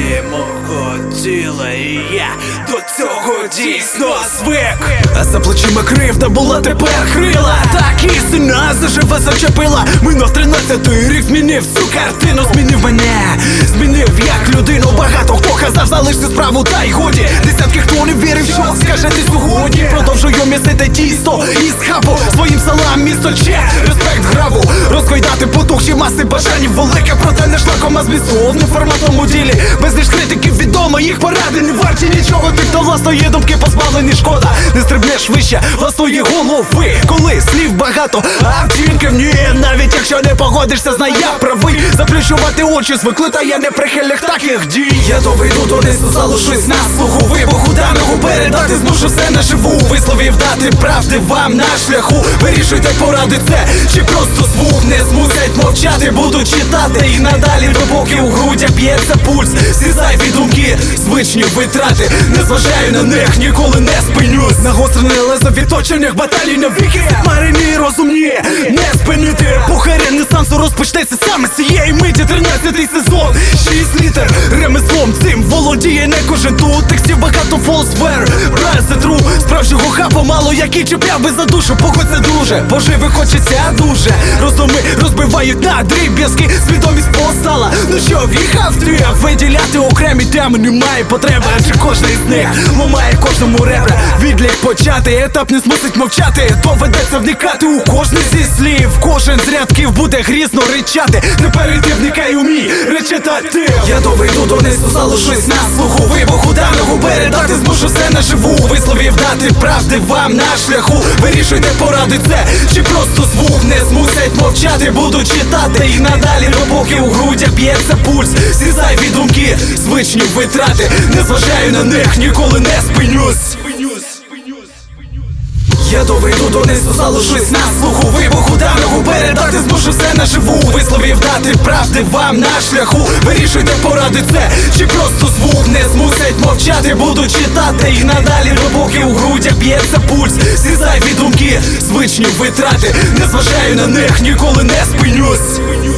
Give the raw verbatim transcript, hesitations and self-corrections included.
всередині мого тіла, і я до цього дійсно звик. А за плечима кривда була, тепер крила. Так істина заживе зачепила. Минув тринадцятий рік, змінив всю картину. Змінив мене, змінив як людину. Багато хто казав, залиште справу, та й годі. Десятки хто не вірив, що скажете сьогодні. Продовжую місити тісто із хабу. Своїм салам місто че, респект граву. Розкойдати потухші маси бажань велике, проте не шлаком, а змістовним форматом у ділі. Безліч критиків відомо, їх поради не варті нічого. Тих, хто власної думки позбавлені, шкода. Не стрибнеш вище власної голови, коли слів багато, а вчинків ні. Навіть якщо не погодишся, знай, я правий. Заплющувати очі звикли, та я не прихильник таких дій. Я доведу донизу, залишусь на слуху. Вибуху даного передати змушу все наживу. Висловів дати правди вам на шляху. Вирішуйте поради це, чи просто звук. Не змусять мовчати, буду читати. І надалі, допоки у грудях б'ється пульс. Всі зайві думки, звичні витрати. Не зважаю на них, ніколи не спинюсь. Нагострене лезо в відточеннях баталій навіки. Марині розумні, не спинити. Епоха ренесансу розпочнеться саме з цієї миті. Тринадцятий сезон, шість літер. Ремеслом цим володіє не кожен тут. Текстів багато фолсфер, брат це тру. Справжнього хапа мало, який чіпляв би за душу. Похоть це дуже, поживи хочеться дуже. Розуми розбивають на дріб'язки. Свідомість постала, ну що в'їхав ти. Виділяти окремі теми немає потреби, адже кожна із них ломає кожному ребра. Відлік почати, етап не змусить мовчати. Доведеться вникати у кожний зі слів. Кожен з рядків буде грізно ричати. Не перейти, вникай у мій речитати. Я доведу донизу, залишусь на слуху. Вибуху даного передати змушу все наживу. Висловів дати правди вам на шляху. Вирішуйте поради це, чи просто звук. Не змусять мовчати, буду читати. І надалі, допоки у грудях б'ється пульс. Всі зайві думки, звичні витрати. Не зважаю на них, ніколи не спинюсь. Я доведу донизу, залишусь на слуху. Вибуху даного передати змушу все наживу. Висловів дати правди вам на шляху. Вирішуйте поради це, чи просто звук. Не змусять мовчати, буду читати. І надалі, допоки у грудях б'ється пульс. Всі зайві думки, звичні витрати. Не зважаю на них, ніколи не спинюсь.